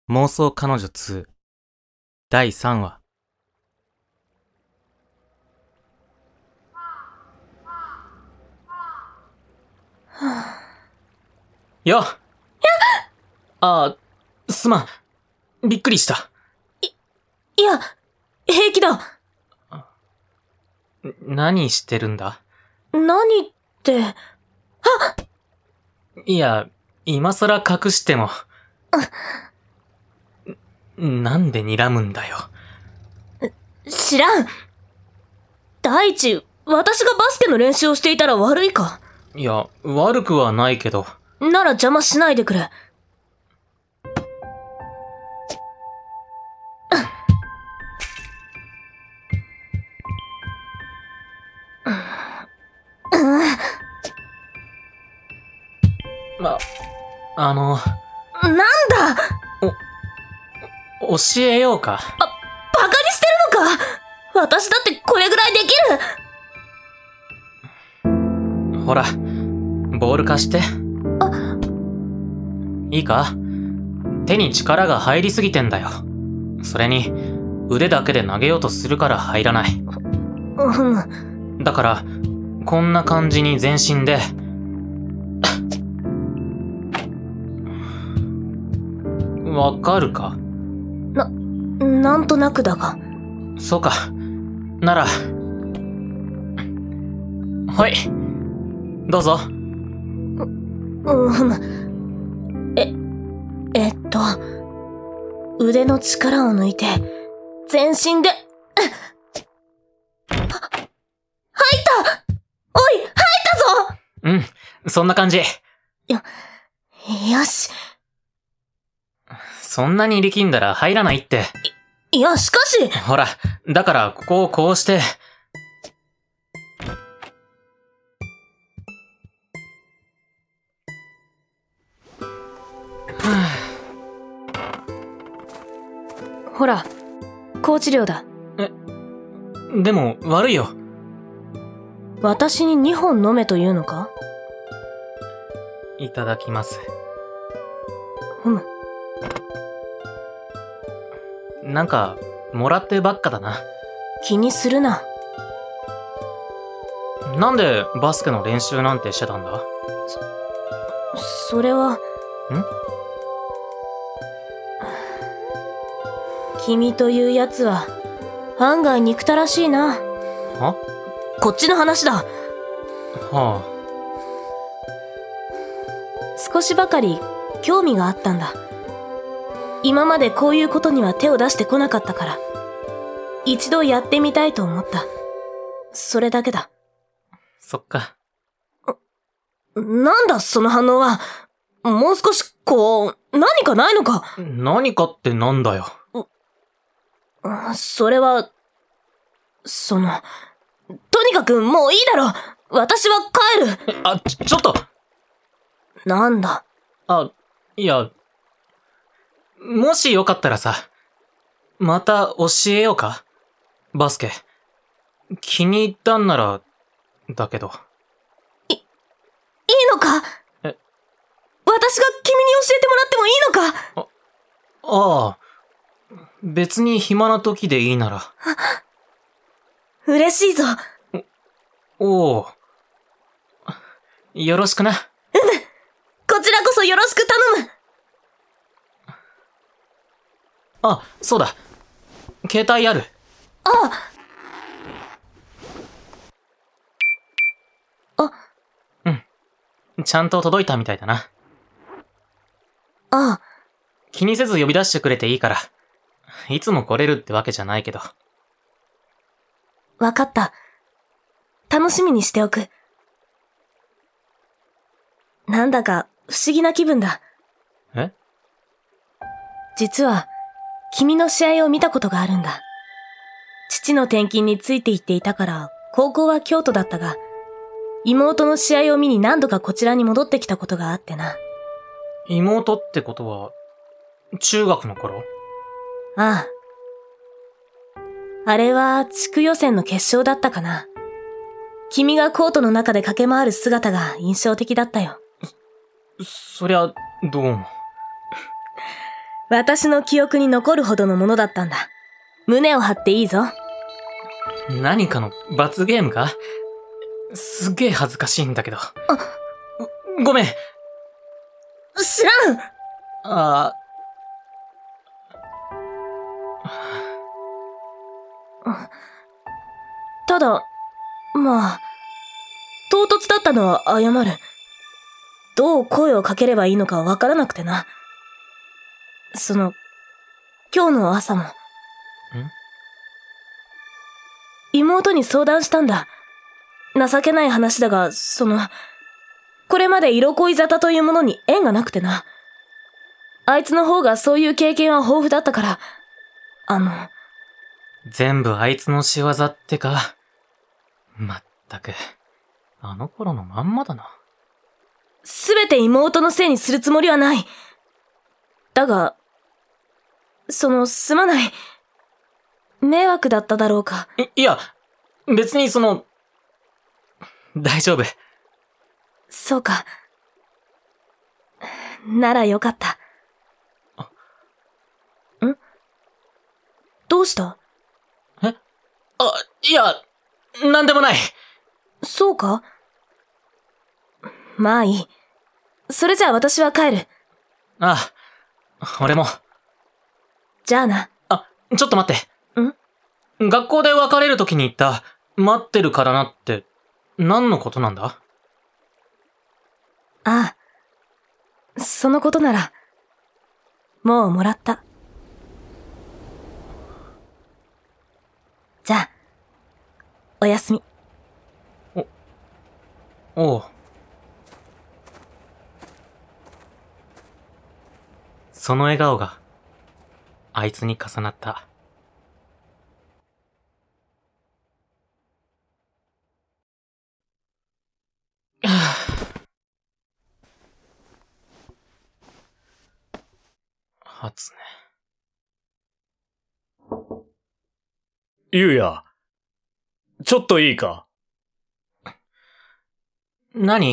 妄想彼女2第3話。よっすまん。びっくりした。 いや、平気だ。 何してるんだ？ 何って。 いや、今更隠しても。なんで睨むんだよ。 知らん。第一、私がバスケの練習をしていたら悪いか？ いや、悪くはないけど。 なら邪魔しないでくれ。なんだ！ 教えようか。 バカにしてるのか？私だってこれぐらいできる。 ほら、ボール貸して。いいか？手に力が入りすぎてんだよ。それに、腕だけで投げようとするから入らない。だから、こんな感じに全身で、わかるか？ なんとなくだが。 そうか。なら、はい。どうぞ。 腕の力を抜いて、全身で、入った！おい、入ったぞ！ そんな感じ。 よし。 そんなに力んだら入らないって。 いや、しかし。 ほら、だからここをこうして。 ほら、高治療だ。 でも悪いよ。 私に2本飲めというのか？ いただきます。なんか、もらってばっかだな。 気にするな。 なんでバスケの練習なんてしてたんだ？ それは。君というやつは、案外憎たらしいな。 は？ こっちの話だ。 はあ。少しばかり興味があったんだ。今までこういうことには手を出してこなかったから、一度やってみたいと思った。それだけだ。 そっか。 なんだその反応は。もう少し何かないのか？ 何かってなんだよ。 それは、とにかくもういいだろ。私は帰る。 ちょっと。 なんだ？ いや、もしよかったらさ、また教えようか？バスケ。気に入ったんなら、だけど。 いいのか？私が君に教えてもらってもいいのか？ 別に暇な時でいいなら。 嬉しいぞ。 おう。よろしくな。 こちらこそよろしく頼む。 そうだ。携帯ある。ちゃんと届いたみたいだな。気にせず呼び出してくれていいから。いつも来れるってわけじゃないけど。 わかった。楽しみにしておく。なんだか不思議な気分だ。 え？ 実は、君の試合を見たことがあるんだ。父の転勤について行っていたから、高校は京都だったが、妹の試合を見に何度かこちらに戻ってきたことがあってな。 妹ってことは、中学の頃？ あれは地区予選の決勝だったかな。君がコートの中で駆け回る姿が印象的だったよ。 そりゃ、どうも。 私の記憶に残るほどのものだったんだ。胸を張っていいぞ。 何かの罰ゲームか？すっげえ恥ずかしいんだけど。ごめん。 知らん。 あただ、まあ、唐突だったのは謝る。どう声をかければいいのかわからなくてな。今日の朝も。妹に相談したんだ。情けない話だが、これまで色恋沙汰というものに縁がなくてな。あいつの方がそういう経験は豊富だったから、 全部あいつの仕業ってか。まったく、あの頃のまんまだな。 すべて妹のせいにするつもりはない。だが、すまない。迷惑だっただろうか。 いや、別に大丈夫。 そうか。ならよかった。どうした？ いや、なんでもない。 そうか？まあいい。それじゃあ私は帰る。 ああ、俺も。 じゃあな。 ちょっと待って。学校で別れる時に言った、待ってるからなって、何のことなんだ？ ああ、そのことなら、もうもらった。じゃあ、おやすみ。 おう。その笑顔が、あいつに重なった。初音。 ゆうや、ちょっといいか？ 何？ い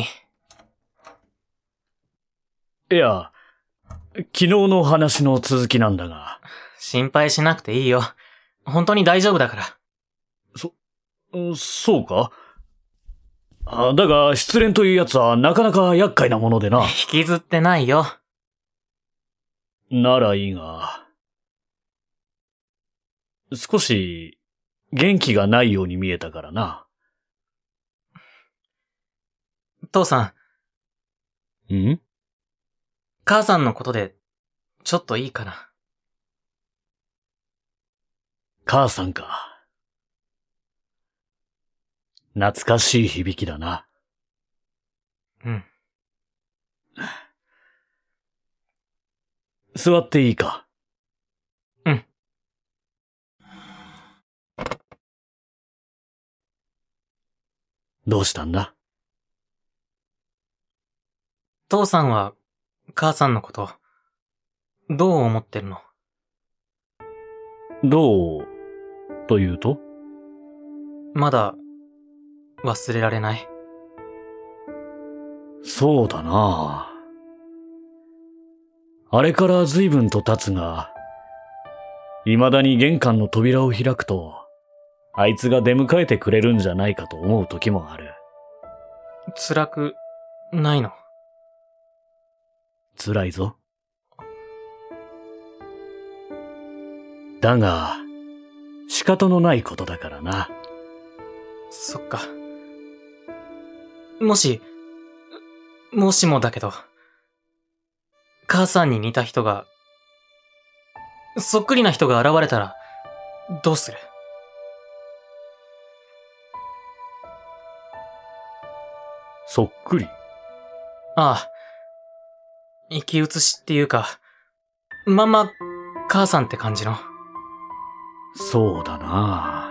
や、昨日の話の続きなんだが。 心配しなくていいよ。本当に大丈夫だから。 そうか？だが、失恋というやつはなかなか厄介なものでな。 引きずってないよ。 ならいいが、少し元気がないように見えたからな。 父さん？ 母さんのことで、ちょっといいかな。 母さんか。懐かしい響きだな。 うん。 座っていいか？ うん。 どうしたんだ？ 父さんは、母さんのこと、どう思ってるの？ どう、というと？ まだ、忘れられない？ そうだな。あれから随分と経つが、未だに玄関の扉を開くと、あいつが出迎えてくれるんじゃないかと思う時もある。 辛く、ないの？ 辛いぞ。だが、仕方のないことだからな。 そっか。もしもだけど、母さんに似た人が、そっくりな人が現れたら、どうする？ そっくり？ ああ。生き写しっていうか、まんま、母さんって感じの。 そうだな。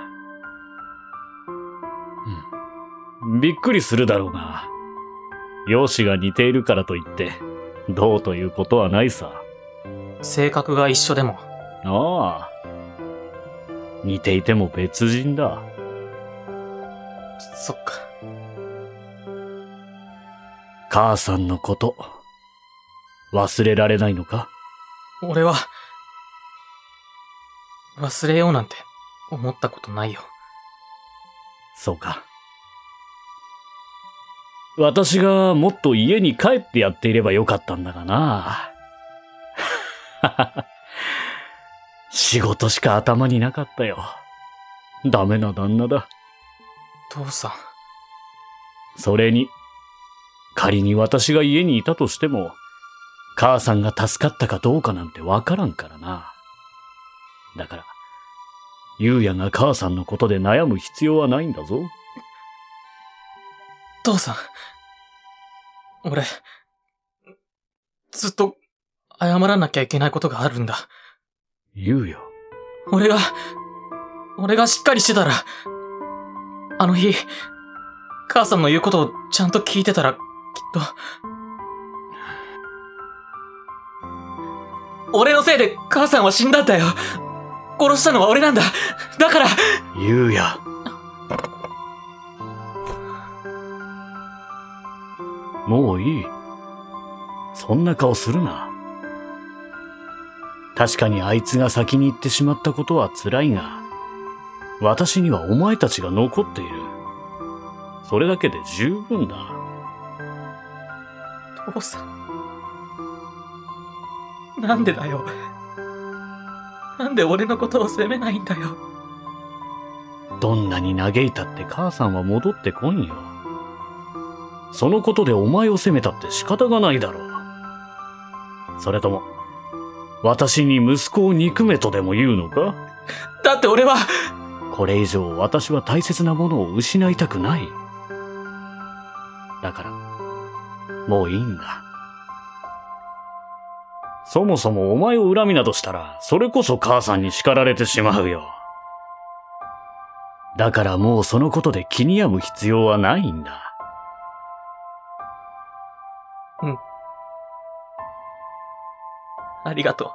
びっくりするだろうが、容姿が似ているからといって、どうということはないさ。 性格が一緒でも。 ああ。似ていても別人だ。 そっか。 母さんのこと、忘れられないのか？ 俺は、忘れようなんて思ったことないよ。 そうか。私がもっと家に帰ってやっていればよかったんだがな。仕事しか頭になかったよ。ダメな旦那だ。 父さん。 それに、仮に私が家にいたとしても、母さんが助かったかどうかなんてわからんからな。だから、ゆうやが母さんのことで悩む必要はないんだぞ。 父さん。俺、ずっと謝らなきゃいけないことがあるんだ。 ゆうや。 俺がしっかりしてたら、あの日、母さんの言うことをちゃんと聞いてたら、きっと、俺のせいで母さんは死んだんだよ。殺したのは俺なんだ。だから。 ゆうや。もういい。そんな顔するな。確かにあいつが先に行ってしまったことは辛いが、私にはお前たちが残っている。それだけで十分だ。 父さん。なんでだよ。なんで俺のことを責めないんだよ。 どんなに嘆いたって母さんは戻ってこんよ。そのことでお前を責めたって仕方がないだろう。それとも、私に息子を憎めとでも言うのか？ だって俺は、 これ以上私は大切なものを失いたくない。だから、もういいんだ。そもそもお前を恨みなどしたら、それこそ母さんに叱られてしまうよ。だからもうそのことで気に病む必要はないんだ。 うん。ありがとう。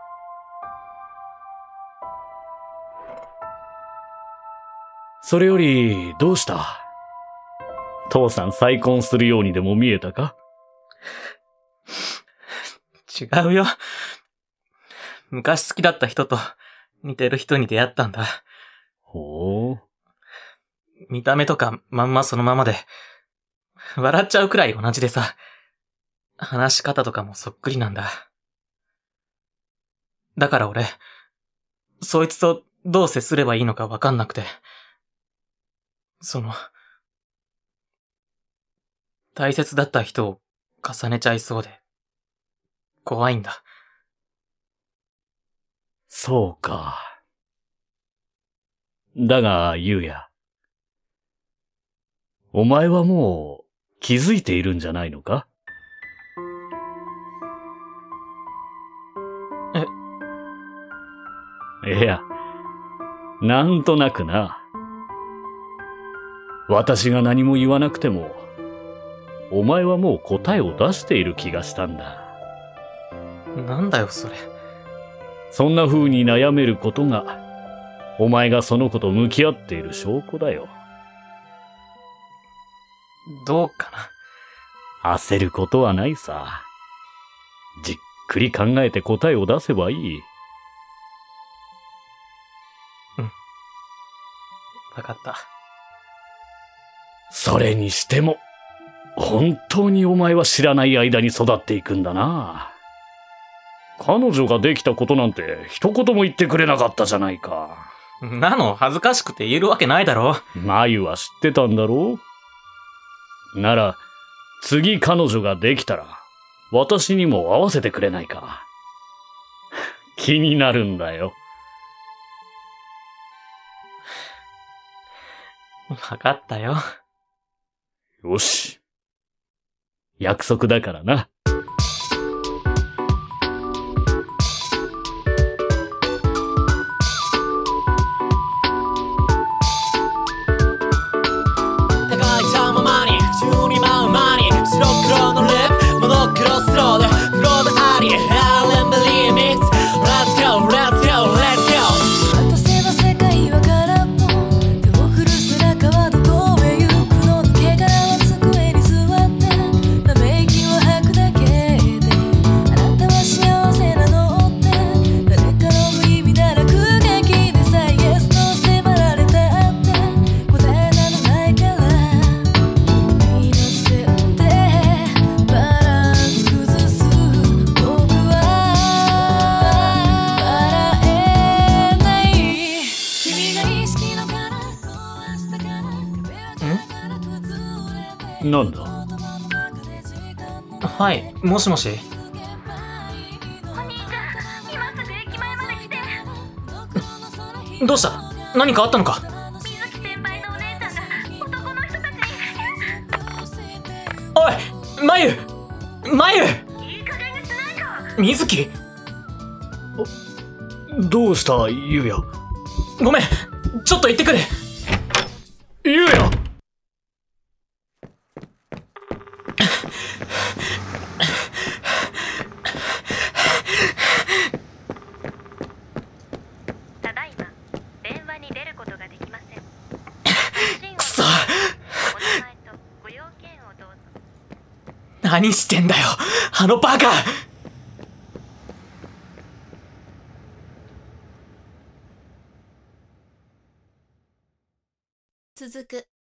それより、どうした？父さん再婚するようにでも見えたか？ 違うよ。昔好きだった人と似てる人に出会ったんだ。 ほう。 見た目とかまんまそのままで、笑っちゃうくらい同じでさ、話し方とかもそっくりなんだ。だから俺、そいつとどう接すればいいのかわかんなくて、大切だった人を重ねちゃいそうで、怖いんだ。 そうか。だが、ゆうや。お前はもう気づいているんじゃないのか？いや、なんとなくな。私が何も言わなくても、お前はもう答えを出している気がしたんだ。 なんだよそれ。 そんな風に悩めることが、お前がその子と向き合っている証拠だよ。 どうかな。焦ることはないさ。じっくり考えて答えを出せばいい。 うん。わかった。 それにしても、本当にお前は知らない間に育っていくんだな。彼女ができたことなんて一言も言ってくれなかったじゃないか。 なの恥ずかしくて言えるわけないだろ。 まゆは知ってたんだろう？なら、次彼女ができたら、私にも会わせてくれないか。気になるんだよ。 わかったよ。 よし。約束だからな。 高い玉まに宙に舞う間に白黒のリップモノクロスローでフロードあり R&B リミックス Let's go Let's go Let's go 渡せば世界は空っぽ手を振る背中はどこへ行くの抜け殻は机に座ってため息を吐くだなんだ？ はい、もしもし。 お兄ちゃん、今すぐ駅前まで来て。 どうした？何かあったのか？ 水木先輩のお姉ちゃんが男の人たちに。 おい、まゆまゆ。 いい加減にしないか。 水木。 どうしたゆうや？ ごめん、ちょっと行ってくる。 ゆうや！ ただいま電話に出ることができません。 くそ、 お名前とご用件をどうぞ。 何してんだよ、あのバカ。 続く。